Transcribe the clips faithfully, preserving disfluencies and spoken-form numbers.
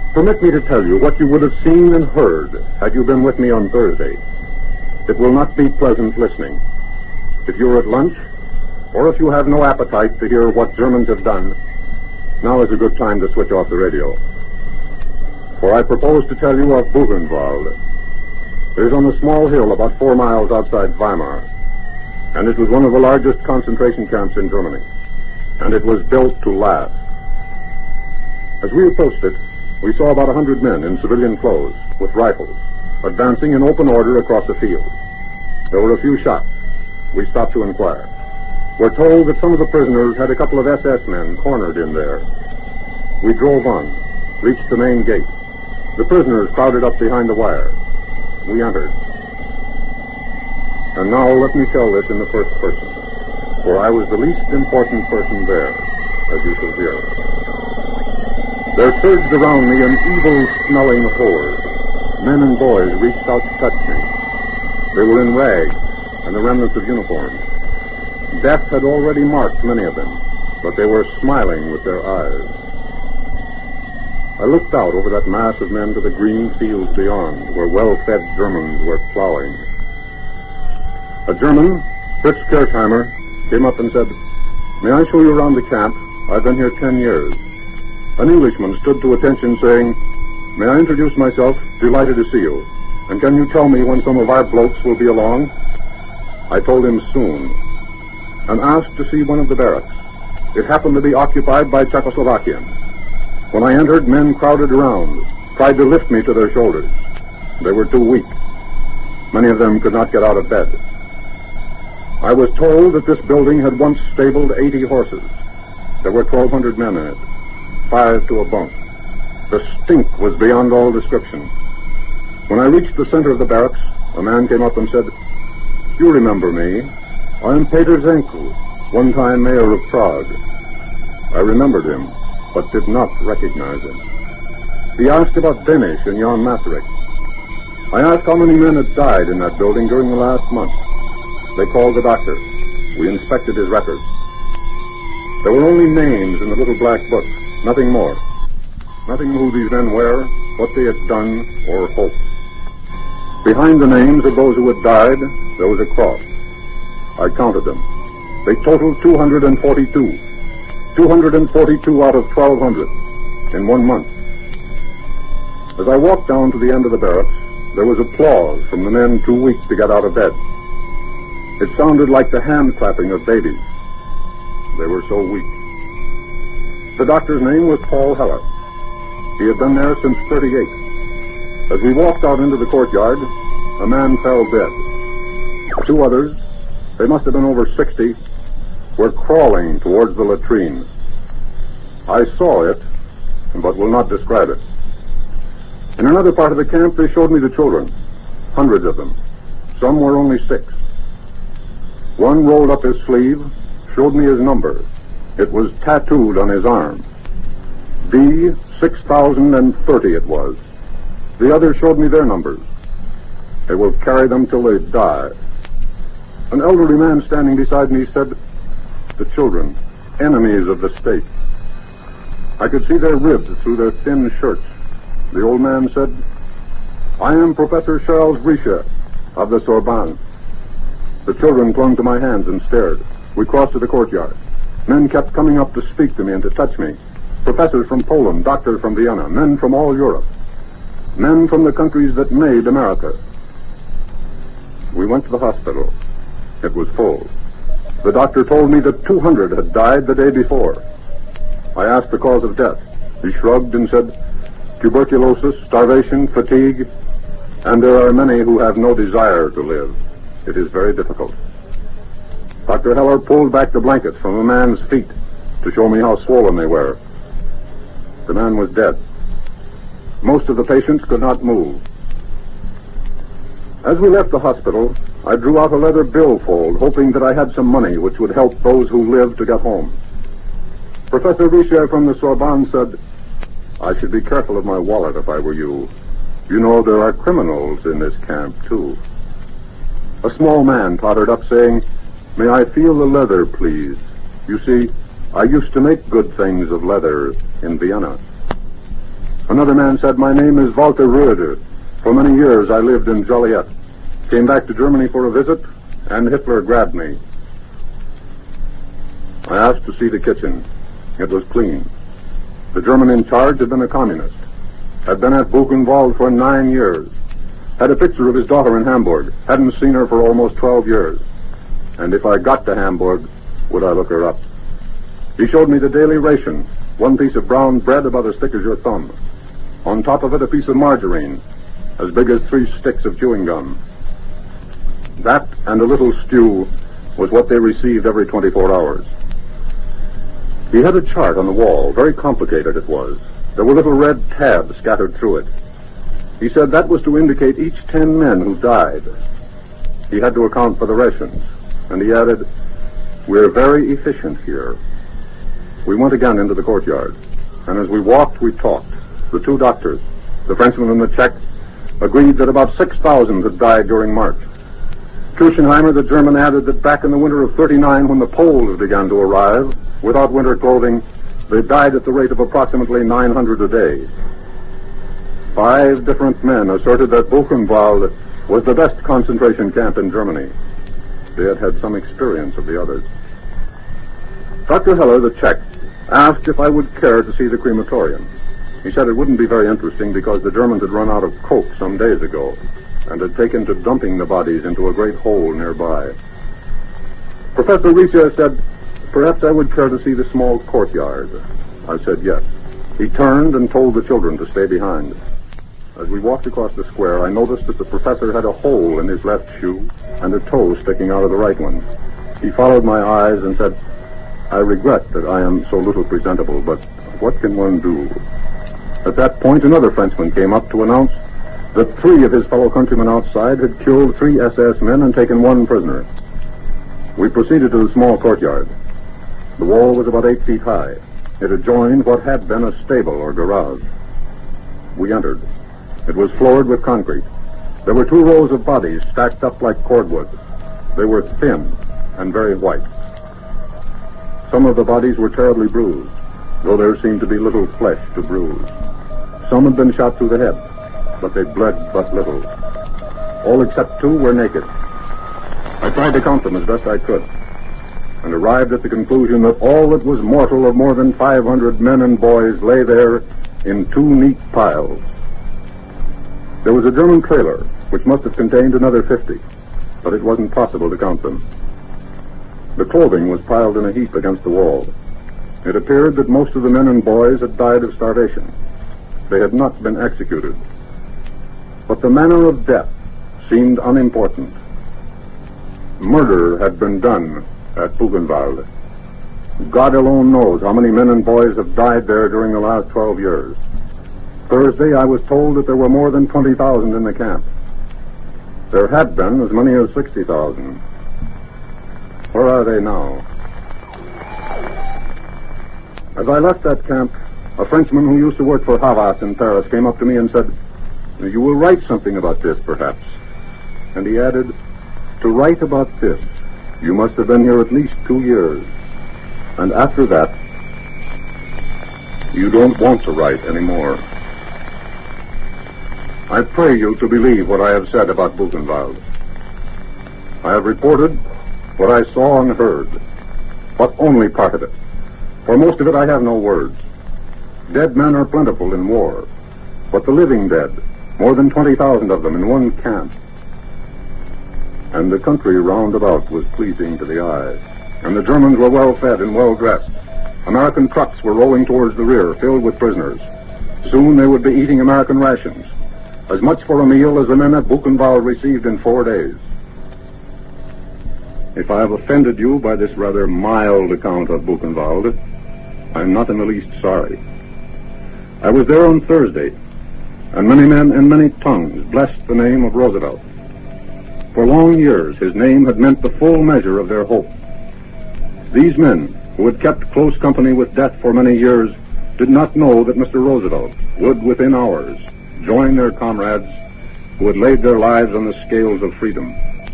Permit me to tell you what you would have seen and heard had you been with me on Thursday. It will not be pleasant listening. If you're at lunch, or if you have no appetite to hear what Germans have done, now is a good time to switch off the radio. For I propose to tell you of Buchenwald. It is on a small hill about four miles outside Weimar, and it was one of the largest concentration camps in Germany, and it was built to last. As we approached it, we saw about a hundred men in civilian clothes with rifles advancing in open order across the field. There were a few shots. We stopped to inquire. We're told that some of the prisoners had a couple of S S men cornered in there. We drove on, reached the main gate. The prisoners crowded up behind the wire. We entered. And now let me tell this in the first person, for I was the least important person there, as you shall hear. There surged around me an evil-smelling horde. Men and boys reached out to touch me. They were in rags and the remnants of uniforms. Death had already marked many of them, but they were smiling with their eyes. I looked out over that mass of men to the green fields beyond, where well-fed Germans were plowing. A German, Fritz Kirchheimer, came up and said, "May I show you around the camp? I've been here ten years." An Englishman stood to attention saying, "May I introduce myself? Delighted to see you. And can you tell me when some of our blokes will be along?" I told him soon, and asked to see one of the barracks. It happened to be occupied by Czechoslovakians. When I entered, men crowded around, tried to lift me to their shoulders. They were too weak. Many of them could not get out of bed. I was told that this building had once stabled eighty horses. There were twelve hundred men in it, five to a bunk. The stink was beyond all description. When I reached the center of the barracks, a man came up and said, "You remember me. I am Peter Zenkel, one-time mayor of Prague." I remembered him, but did not recognize him. He asked about Benish and Jan Masaryk. I asked how many men had died in that building during the last month. They called the doctor. We inspected his records. There were only names in the little black book, nothing more. Nothing who these men were, what they had done, or hoped. Behind the names of those who had died, there was a cross. I counted them. They totaled two hundred forty-two. two hundred forty-two out of twelve hundred in one month. As I walked down to the end of the barracks, there was applause from the men too weak to get out of bed. It sounded like the hand-clapping of babies. They were so weak. The doctor's name was Paul Heller. He had been there since thirty-eight. As we walked out into the courtyard, a man fell dead. Two others, they must have been over sixty, were crawling towards the latrine. I saw it, but will not describe it. In another part of the camp, they showed me the children, hundreds of them. Some were only six. One rolled up his sleeve, showed me his number. It was tattooed on his arm. B six thousand thirty it was. The others showed me their numbers. They will carry them till they die. An elderly man standing beside me said, "The children, enemies of the state." I could see their ribs through their thin shirts. The old man said, "I am Professor Charles Richet of the Sorbonne." The children clung to my hands and stared. We crossed to the courtyard. Men kept coming up to speak to me and to touch me. Professors from Poland, doctors from Vienna, men from all Europe. Men from the countries that made America. We went to the hospital. It was full. The doctor told me that two hundred had died the day before. I asked the cause of death. He shrugged and said, "Tuberculosis, starvation, fatigue, and there are many who have no desire to live. It is very difficult." Doctor Heller pulled back the blankets from a man's feet to show me how swollen they were. The man was dead. Most of the patients could not move. As we left the hospital, I drew out a leather billfold, hoping that I had some money which would help those who lived to get home. Professor Richet from the Sorbonne said, "I should be careful of my wallet if I were you. You know there are criminals in this camp, too." A small man tottered up saying, "May I feel the leather, please? You see, I used to make good things of leather in Vienna." Another man said, "My name is Walter Röder. For many years I lived in Joliet. Came back to Germany for a visit, and Hitler grabbed me." I asked to see the kitchen. It was clean. The German in charge had been a communist, had been at Buchenwald for nine years, had a picture of his daughter in Hamburg, hadn't seen her for almost twelve years. And if I got to Hamburg, would I look her up? He showed me the daily ration, one piece of brown bread about as thick as your thumb. On top of it, a piece of margarine, as big as three sticks of chewing gum. That and a little stew was what they received every twenty-four hours. He had a chart on the wall. Very complicated it was. There were little red tabs scattered through it. He said that was to indicate each ten men who died. He had to account for the rations. And he added, "We're very efficient here." We went again into the courtyard. And as we walked, we talked. The two doctors, the Frenchman and the Czech, agreed that about six thousand had died during March. Kirchenheimer, the German, added that back in the winter of thirty-nine, when the Poles began to arrive, without winter clothing, they died at the rate of approximately nine hundred a day. Five different men asserted that Buchenwald was the best concentration camp in Germany. They had had some experience of the others. Doctor Heller, the Czech, asked if I would care to see the crematorium. He said it wouldn't be very interesting because the Germans had run out of coke some days ago and had taken to dumping the bodies into a great hole nearby. Professor Rieser said, "Perhaps I would care to see the small courtyard." I said yes. He turned and told the children to stay behind. As we walked across the square, I noticed that the professor had a hole in his left shoe and a toe sticking out of the right one. He followed my eyes and said, "I regret that I am so little presentable, but what can one do?" At that point, another Frenchman came up to announce that three of his fellow countrymen outside had killed three S S men and taken one prisoner. We proceeded to the small courtyard. The wall was about eight feet high. It adjoined what had been a stable or garage. We entered. It was floored with concrete. There were two rows of bodies stacked up like cordwood. They were thin and very white. Some of the bodies were terribly bruised, though there seemed to be little flesh to bruise. Some had been shot through the head, but they bled but little. All except two were naked. I tried to count them as best I could, and arrived at the conclusion that all that was mortal of more than five hundred men and boys lay there in two neat piles. There was a German trailer, which must have contained another fifty, but it wasn't possible to count them. The clothing was piled in a heap against the wall. It appeared that most of the men and boys had died of starvation. They had not been executed. But the manner of death seemed unimportant. Murder had been done at Buchenwald. God alone knows how many men and boys have died there during the last twelve years. Thursday, I was told that there were more than twenty thousand in the camp. There had been as many as sixty thousand. Where are they now? As I left that camp, a Frenchman who used to work for Havas in Paris came up to me and said, "You will write something about this, perhaps." And he added, "To write about this, you must have been here at least two years. And after that, you don't want to write anymore." I pray you to believe what I have said about Buchenwald. I have reported what I saw and heard, but only part of it. For most of it I have no words. Dead men are plentiful in war, but the living dead, more than twenty thousand of them in one camp. And the country round about was pleasing to the eye, and the Germans were well fed and well dressed. American trucks were rolling towards the rear, filled with prisoners. Soon they would be eating American rations, as much for a meal as the men at Buchenwald received in four days. If I have offended you by this rather mild account of Buchenwald, I'm not in the least sorry. I was there on Thursday, and many men and many tongues blessed the name of Roosevelt. For long years, his name had meant the full measure of their hope. These men, who had kept close company with death for many years, did not know that Mister Roosevelt would, within hours, join their comrades who had laid their lives on the scales of freedom.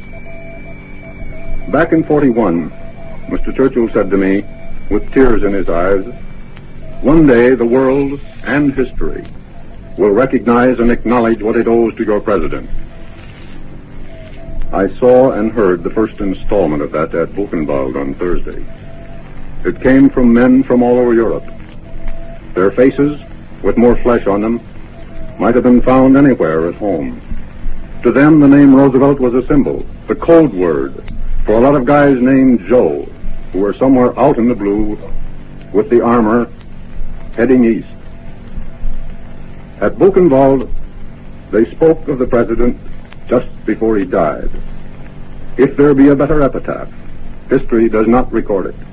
Back in forty-one, Mister Churchill said to me, with tears in his eyes, "One day the world and history will recognize and acknowledge what it owes to your president. I saw and heard the first installment of that at Buchenwald on Thursday. It came from men from all over Europe. Their faces, with more flesh on them, might have been found anywhere at home. To them, the name Roosevelt was a symbol, the code word for a lot of guys named Joe, who were somewhere out in the blue with the armor heading east. At Buchenwald, they spoke of the president just before he died. If there be a better epitaph, history does not record it.